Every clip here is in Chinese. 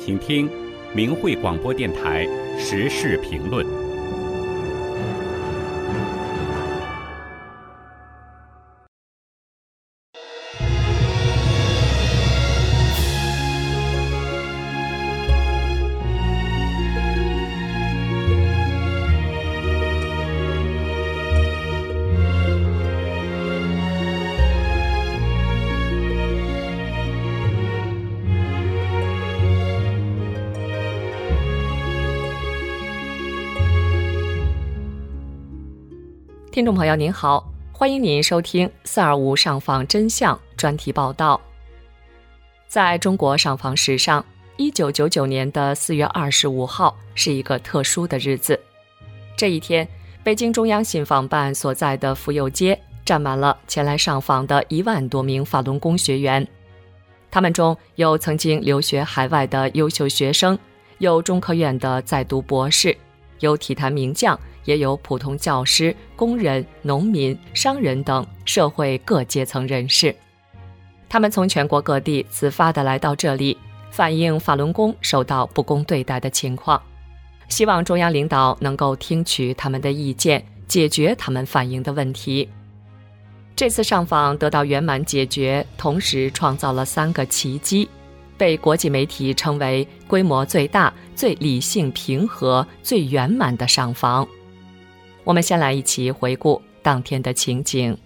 请听明慧广播电台时事评论。 听众朋友您好，欢迎您收听425上访真相专题报道。在中国上访史上，1999年的4月25号是一个特殊的日子。这一天，北京中央信访办所在的妇幼街站满了前来上访的1万多名法轮功学员。他们中有曾经留学海外的优秀学生，有中科院的在读博士，有体坛名将，也有普通教师、工人、农民、商人等社会各阶层人士。他们从全国各地自发地来到这里，反映法轮功受到不公对待的情况，希望中央领导能够听取他们的意见，解决他们反映的问题。这次上访得到圆满解决，同时创造了3个奇迹，被国际媒体称为规模最大、最理性平和、最圆满的上访。我们先来一起回顾当天的情景。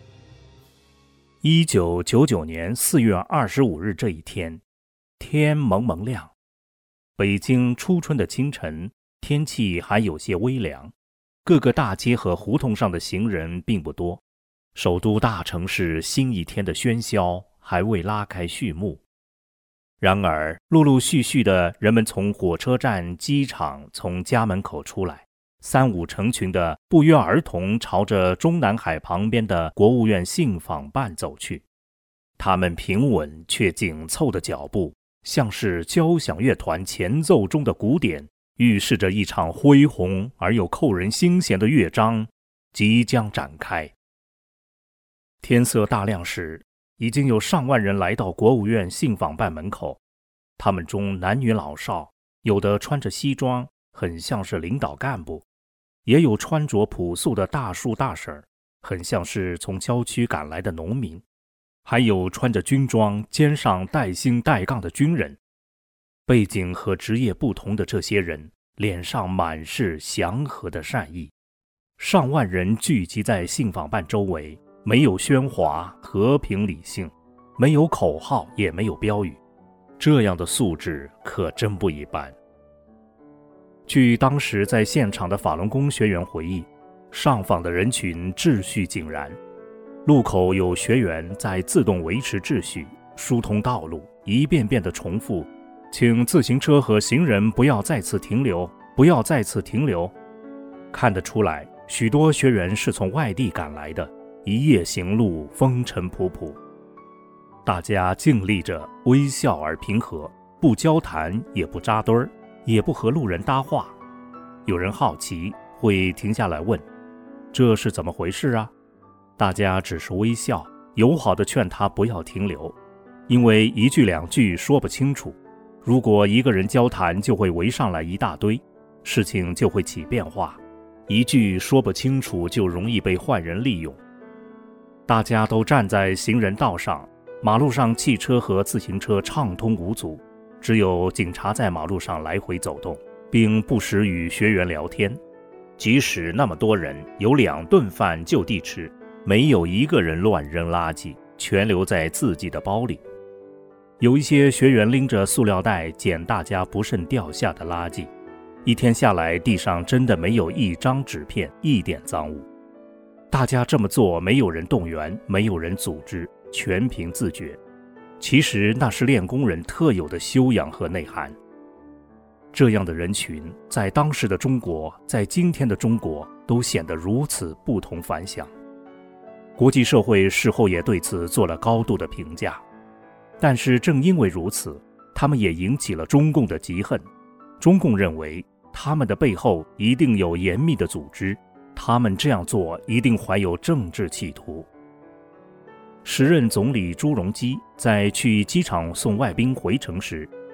1999年4月25日这一天，天蒙蒙亮，北京初春的清晨，天气还有些微凉，各个大街和胡同上的行人并不多，首都大城市新一天的喧嚣还未拉开序幕。然而，陆陆续续的人们从火车站、机场，从家门口出来，3、5成群的不约而同朝着中南海旁边的国务院信访办走去。他们平稳却紧凑的脚步，像是交响乐团前奏中的鼓点，预示着一场恢宏而又扣人心弦的乐章即将展开。天色大亮时，已经有上万人来到国务院信访办门口，他们中男女老少，有的穿着西装，很像是领导干部，也有穿着朴素的大叔大婶，很像是从郊区赶来的农民，还有穿着军装，肩上带星带杠的军人。背景和职业不同的这些人，脸上满是祥和的善意。上万人聚集在信访办周围，没有喧哗，和平理性，没有口号，也没有标语。这样的素质可真不一般。据当时在现场的法轮功学员回忆，上访的人群秩序井然，路口有学员在自动维持秩序，疏通道路，一遍遍地重复，请自行车和行人不要再次停留，不要再次停留。看得出来，许多学员是从外地赶来的，一夜行路，风尘仆仆。大家静立着，微笑而平和，不交谈，也不扎堆儿，也不和路人搭话。有人好奇，会停下来问，这是怎么回事啊？大家只是微笑，友好地劝他不要停留，因为1句2句说不清楚，如果一个人交谈，就会围上来一大堆，事情就会起变化，一句说不清楚就容易被坏人利用。大家都站在行人道上，马路上汽车和自行车畅通无阻，只有警察在马路上来回走动，并不时与学员聊天。即使那么多人，有2顿饭就地吃，没有一个人乱扔垃圾，全留在自己的包里。有一些学员拎着塑料袋捡大家不慎掉下的垃圾，一天下来，地上真的没有一张纸片，一点脏物。大家这么做，没有人动员，没有人组织，全凭自觉。其实那是练功人特有的修养和内涵。这样的人群，在当时的中国，在今天的中国，都显得如此不同凡响。国际社会事后也对此做了高度的评价。但是正因为如此，他们也引起了中共的嫉恨。中共认为，他们的背后一定有严密的组织，他们这样做一定怀有政治企图。时任总理朱镕基在去机场送外宾回城时，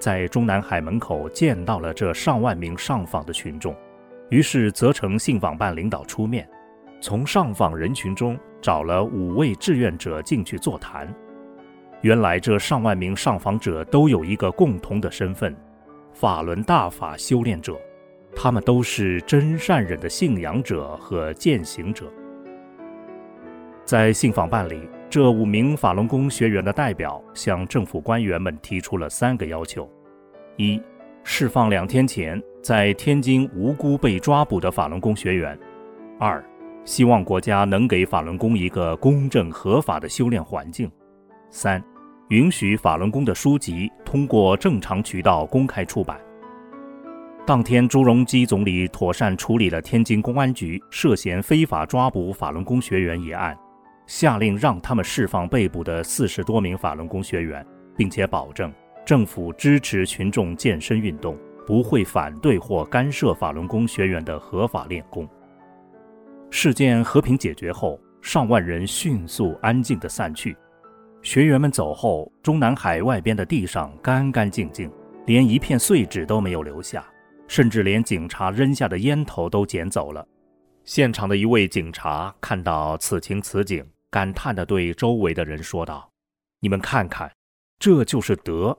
在中南海门口见到了这上万名上访的群众，于是责成信访办领导出面，从上访人群中找了5位志愿者进去座谈。原来这上万名上访者都有一个共同的身份，法轮大法修炼者，他们都是真善忍的信仰者和践行者。在信访办里，这5名法轮功学员的代表向政府官员们提出了3个要求：一、释放2天前在天津无辜被抓捕的法轮功学员；二、希望国家能给法轮功一个公正合法的修炼环境；三、允许法轮功的书籍通过正常渠道公开出版。当天，朱镕基总理妥善处理了天津公安局涉嫌非法抓捕法轮功学员一案，下令让他们释放被捕的40多名法轮功学员，并且保证政府支持群众健身运动，不会反对或干涉法轮功学员的合法练功。事件和平解决后，上万人迅速安静地散去。学员们走后，中南海外边的地上干干净净，连一片碎纸都没有留下，甚至连警察扔下的烟头都捡走了。现场的一位警察看到此情此景，感叹地对周围的人说道：“你们看看，这就是德。”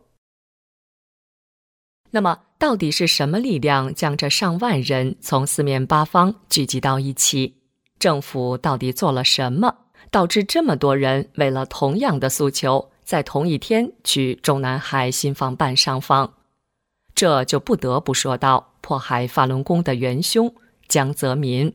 那么，到底是什么力量将这上万人从四面八方聚集到一起？政府到底做了什么，导致这么多人为了同样的诉求，在同一天去中南海信访办上访？这就不得不说到迫害法轮功的元凶江泽民。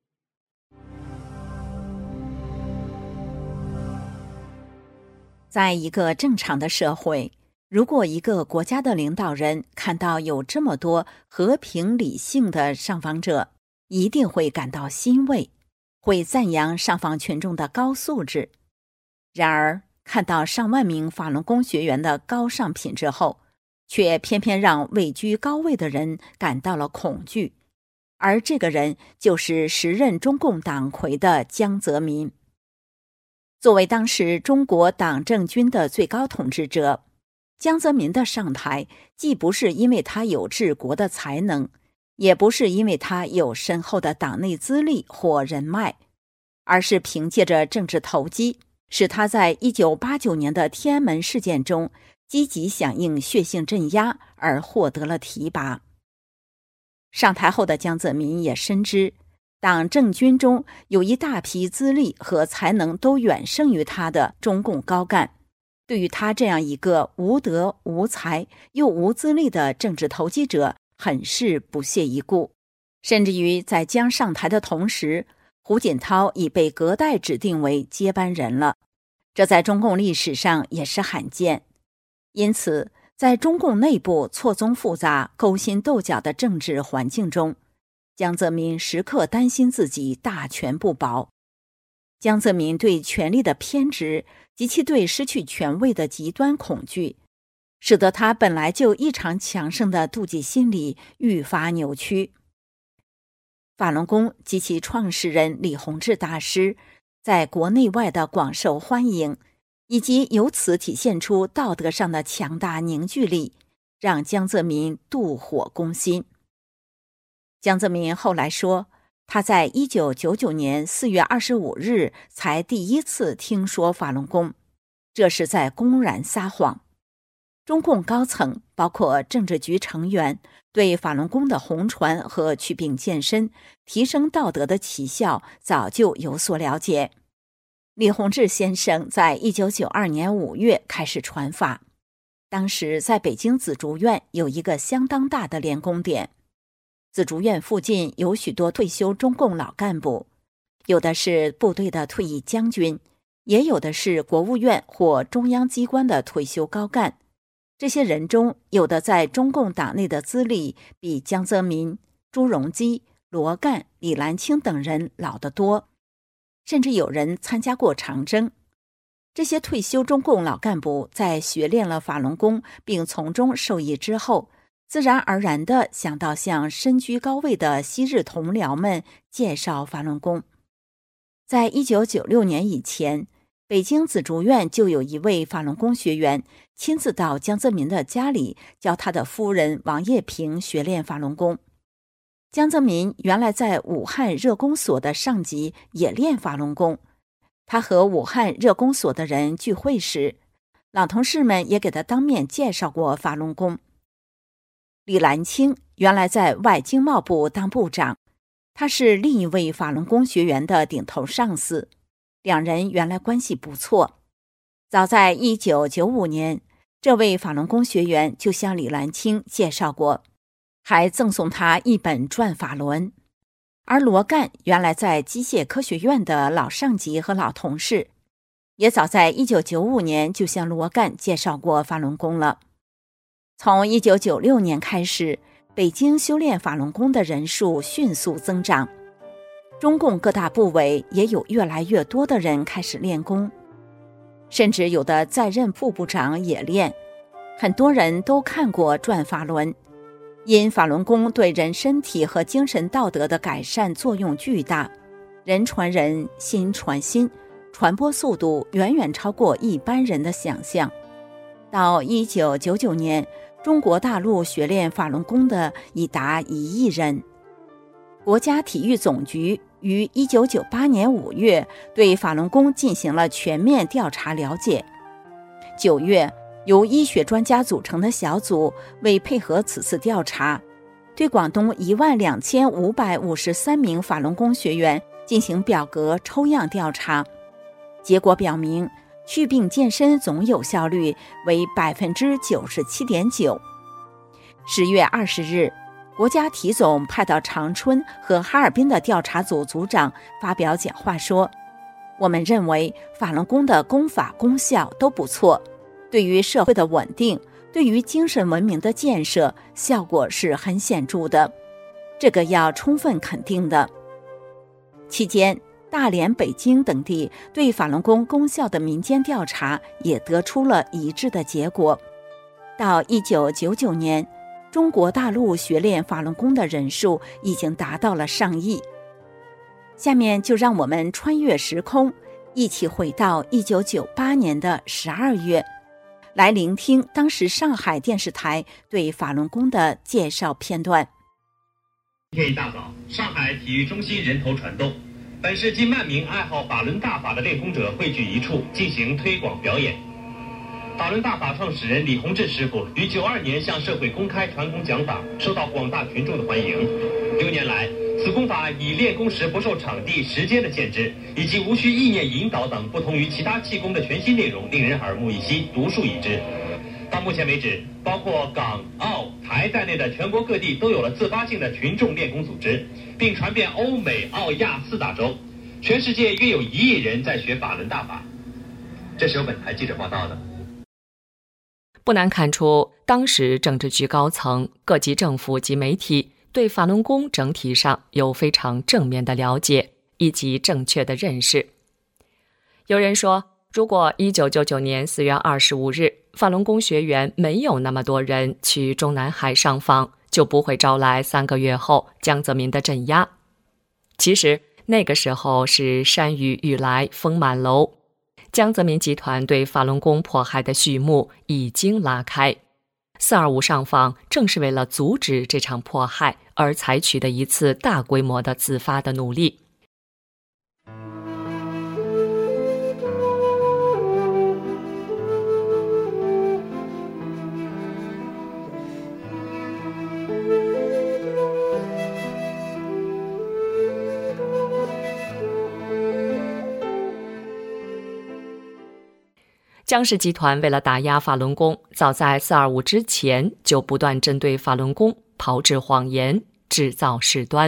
在一个正常的社会，如果一个国家的领导人看到有这么多和平理性的上访者，一定会感到欣慰，会赞扬上访群众的高素质。然而，看到上万名法轮功学员的高尚品质后，却偏偏让位居高位的人感到了恐惧，而这个人就是时任中共党魁的江泽民。作为当时中国党政军的最高统治者，江泽民的上台既不是因为他有治国的才能，也不是因为他有深厚的党内资历或人脉，而是凭借着政治投机，使他在1989年的天安门事件中积极响应血性镇压而获得了提拔。上台后的江泽民也深知，党政军中有一大批资历和才能都远胜于他的中共高干，对于他这样一个无德无才又无资历的政治投机者，很是不屑一顾。甚至于在江上台的同时，胡锦涛已被隔代指定为接班人了，这在中共历史上也是罕见。因此，在中共内部错综复杂、勾心斗角的政治环境中，江泽民时刻担心自己大权不保。江泽民对权力的偏执及其对失去权位的极端恐惧，使得他本来就异常强盛的妒忌心理愈发扭曲。法轮功及其创始人李洪志大师在国内外的广受欢迎，以及由此体现出道德上的强大凝聚力，让江泽民妒火攻心。江泽民后来说，他在1999年4月25日才第一次听说法轮功，这是在公然撒谎。中共高层包括政治局成员对法轮功的红传和祛病健身、提升道德的奇效早就有所了解。李洪志先生在1992年5月开始传法，当时在北京紫竹院有一个相当大的练功点。紫竹院附近有许多退休中共老干部，有的是部队的退役将军，也有的是国务院或中央机关的退休高干。这些人中，有的在中共党内的资历比江泽民、朱镕基、罗干、李兰清等人老得多，甚至有人参加过长征。这些退休中共老干部在学练了法轮功并从中受益之后，自然而然地想到向身居高位的昔日同僚们介绍法轮功。在1996年以前， 北京紫竹院就有一位法轮功学员亲自到江泽民的家里教他的夫人王叶萍学练法轮功。江泽民原来在武汉热功所的上级也练法轮功，他和武汉热功所的人聚会时，老同事们也给他当面介绍过法轮功。李兰清原来在外经贸部当部长，他是另一位法轮功学员的顶头上司，两人原来关系不错。早在1995年，这位法轮功学员就向李兰清介绍过，还赠送他一本转法轮。而罗干原来在机械科学院的老上级和老同事，也早在1995年就向罗干介绍过法轮功了。从1996年开始，北京修炼法轮功的人数迅速增长，中共各大部委也有越来越多的人开始练功，甚至有的在任副部长也练。很多人都看过转法轮，因法轮功对人身体和精神道德的改善作用巨大，人传人，心传心，传播速度远远超过一般人的想象。到1999年，中国大陆学练法轮功的已达1亿人。国家体育总局于1998年5月对法轮功进行了全面调查了解。9月，由医学专家组成的小组为配合此次调查，对广东12553名法轮功学员进行表格抽样调查。结果表明，祛病健身总有效率为 97.9%。10月20日，国家体总派到长春和哈尔滨的调查组组长发表讲话说，我们认为法轮功的功法功效都不错，对于社会的稳定，对于精神文明的建设，效果是很显著的，这个要充分肯定的。期间，大连、北京等地对法轮功功效的民间调查也得出了一致的结果。到1999年，中国大陆学练法轮功的人数已经达到了上亿。下面就让我们穿越时空，一起回到1998年的12月，来聆听当时上海电视台对法轮功的介绍片段。 今天一大早，上海体育中心人头攒动，本市近10000名爱好法轮大法的练功者汇聚一处，进行推广表演。法轮大法创始人李洪志师傅于92年向社会公开传功讲法，受到广大群众的欢迎。6年来，此功法以练功时不受场地、时间的限制，以及无需意念引导等不同于其他气功的全新内容，令人耳目一新，独树一帜。到目前为止，包括港、澳、台在内的全国各地都有了自发性的群众练功组织，并传遍欧美、澳、亚4大洲。全世界约有1亿人在学法轮大法。这是由本台记者报道的。 不难看出，当时政治局高层、各级政府及媒体对法轮功整体上有非常正面的了解以及正确的认识。有人说，如果1999年4月25日法轮功学员没有那么多人去中南海上访，就不会招来3个月后江泽民的镇压。其实那个时候是山雨欲来风满楼，江泽民集团对法轮功迫害的序幕已经拉开。425上访正是为了阻止这场迫害而采取的一次大规模的自发的努力。江氏集团为了打压法轮功，早在425之前就不断针对法轮功炮制谎言，制造事端。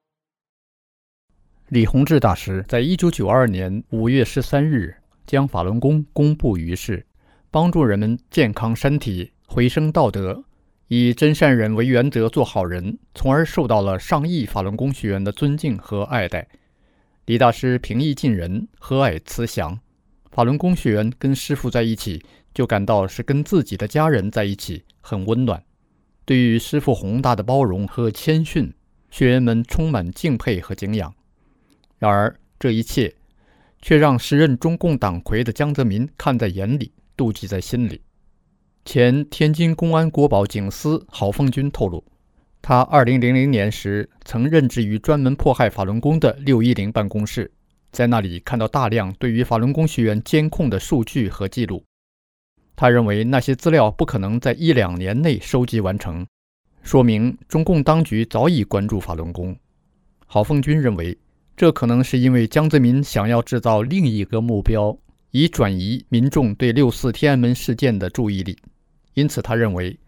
李洪志大师在1992年5月13日将法轮功公布于世，帮助人们健康身体，回升道德，以真善忍为原则做好人，从而受到了上亿法轮功学员的尊敬和爱戴。李大师平易近人，和蔼慈祥，法轮功学员跟师父在一起，就感到是跟自己的家人在一起，很温暖。对于师父宏大的包容和谦逊，学员们充满敬佩和敬仰。然而，这一切却让时任中共党魁的江泽民看在眼里，妒忌在心里。前天津公安国保警司郝凤军透露，他2000年时曾任职于专门迫害法轮功的610办公室，在那里看到大量对于法轮功学员监控的数据和记录。他认为那些资料不可能在1-2年内收集完成，说明中共当局早已关注法轮功。郝凤军认为，这可能是因为江泽民想要制造另一个目标，以转移民众对6·4天安门事件的注意力。因此他认为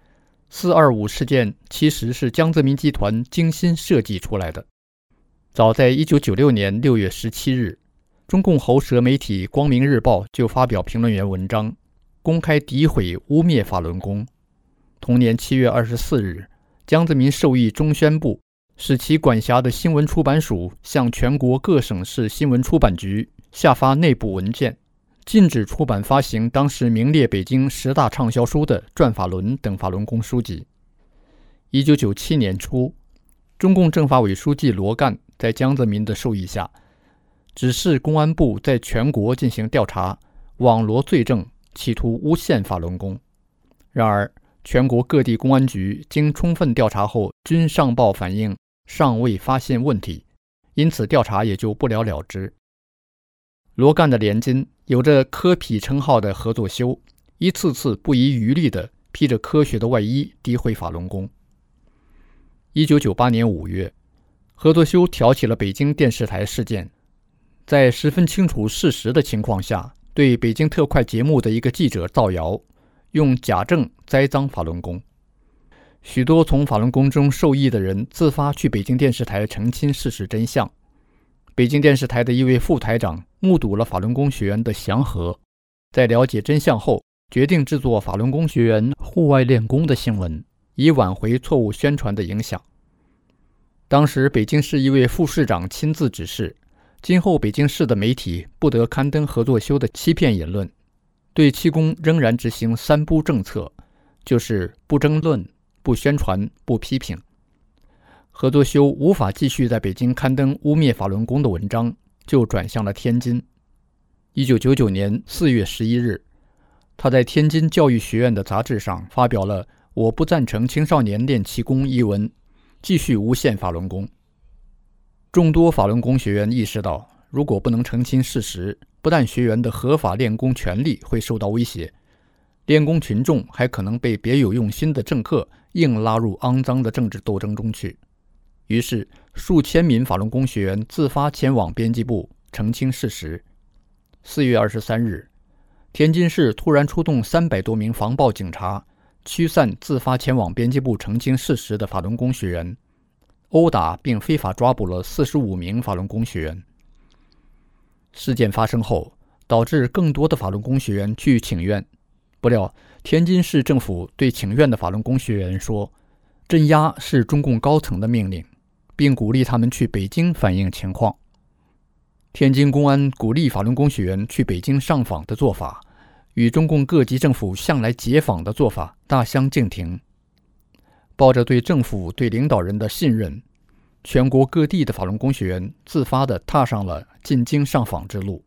4·25事件其实是江泽民集团精心设计出来的。早在1996年6月17日，中共喉舌媒体《光明日报》就发表评论员文章，公开诋毁污蔑法轮功。同年7月24日，江泽民授意中宣部使其管辖的新闻出版署向全国各省市新闻出版局下发内部文件，禁止出版发行当时名列北京10大畅销书的《转法轮》等法轮功书籍。1997年初，中共政法委书记罗干在江泽民的授意下，指示公安部在全国进行调查，网罗罪证，企图诬陷法轮功。然而，全国各地公安局经充分调查后，均上报反映尚未发现问题，因此调查也就不了了之。罗干的连襟，有着科痞称号的合作修，一次次不遗余力地披着科学的外衣诋毁法轮功。1998年5月，合作修挑起了北京电视台事件，在十分清楚事实的情况下，对北京特快节目的一个记者造谣，用假证栽赃法轮功。许多从法轮功中受益的人自发去北京电视台澄清事实真相。北京电视台的一位副台长目睹了法轮功学员的祥和，在了解真相后，决定制作法轮功学员户外练功的新闻，以挽回错误宣传的影响。当时北京市一位副市长亲自指示，今后北京市的媒体不得刊登合作修的欺骗言论，对气功仍然执行3不政策，就是不争论、不宣传、不批评。合作修无法继续在北京刊登污蔑法轮功的文章，就转向了天津。1999年4月11日，他在天津教育学院的杂志上发表了《我不赞成青少年练气功》一文，继续诬陷法轮功。众多法轮功学员意识到，如果不能澄清事实，不但学员的合法练功权利会受到威胁，练功群众还可能被别有用心的政客硬拉入肮脏的政治斗争中去。于是，数千名法轮功学员自发前往编辑部澄清事实。4月23日，天津市突然出动300多名防暴警察，驱散自发前往编辑部澄清事实的法轮功学员，殴打并非法抓捕了45名法轮功学员。事件发生后，导致更多的法轮功学员去请愿。不料，天津市政府对请愿的法轮功学员说，镇压是中共高层的命令，并鼓励他们去北京反映情况。天津公安鼓励法轮功学员去北京上访的做法，与中共各级政府向来解访的做法大相径庭。抱着对政府、对领导人的信任，全国各地的法轮功学员自发地踏上了进京上访之路。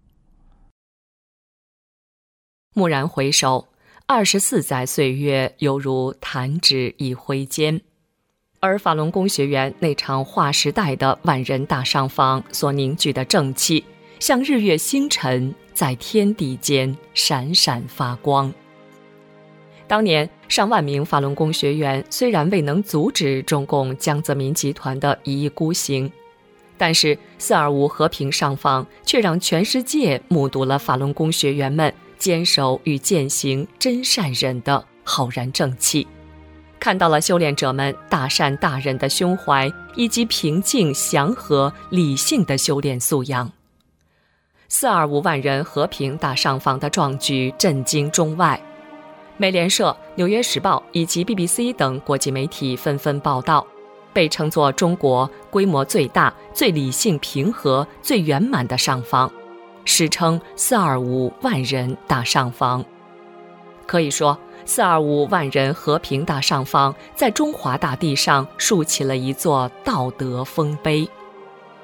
蓦然回首，24载岁月犹如弹指一挥间。而法轮功学员那场划时代的万人大上访所凝聚的正气，像日月星辰，在天地间闪闪发光。当年上万名法轮功学员虽然未能阻止中共江泽民集团的一意孤行，但是425和平上访却让全世界目睹了法轮功学员们坚守与践行真善忍的浩然正气，看到了修炼者们大善大忍的胸怀，以及平静祥和理性的修炼素养。425万人和平大上访的壮举震惊中外，美联社、纽约时报以及 BBC 等国际媒体纷纷报道，被称作中国规模最大、最理性平和、最圆满的上访，史称425万人大上访。可以说，425万人和平大上访在中华大地上竖起了一座道德丰碑。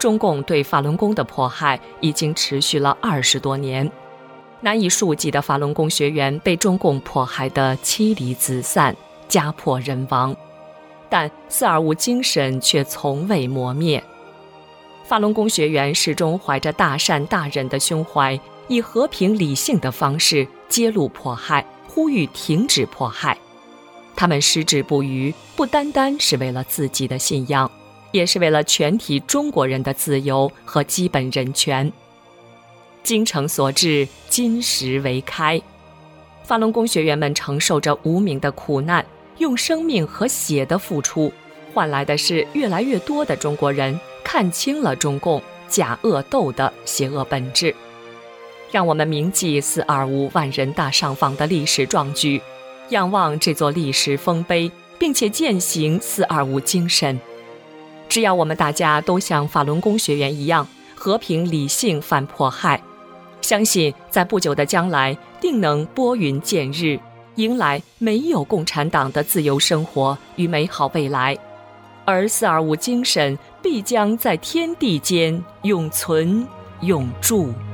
中共对法轮功的迫害已经持续了20多年，难以数计的法轮功学员被中共迫害得妻离子散，家破人亡，但425精神却从未磨灭。法轮功学员始终怀着大善大忍的胸怀，以和平理性的方式揭露迫害，呼吁停止迫害。他们矢志不渝，不单单是为了自己的信仰，也是为了全体中国人的自由和基本人权。精诚所至，金石为开。法轮功学员们承受着无名的苦难，用生命和血的付出，换来的是越来越多的中国人看清了中共假恶斗的邪恶本质。让我们铭记425万人大上访的历史壮举，仰望这座历史丰碑，并且践行425精神。只要我们大家都像法轮功学员一样，和平理性反迫害，相信在不久的将来，定能拨云见日，迎来没有共产党的自由生活与美好未来。而425精神必将在天地间永存永驻。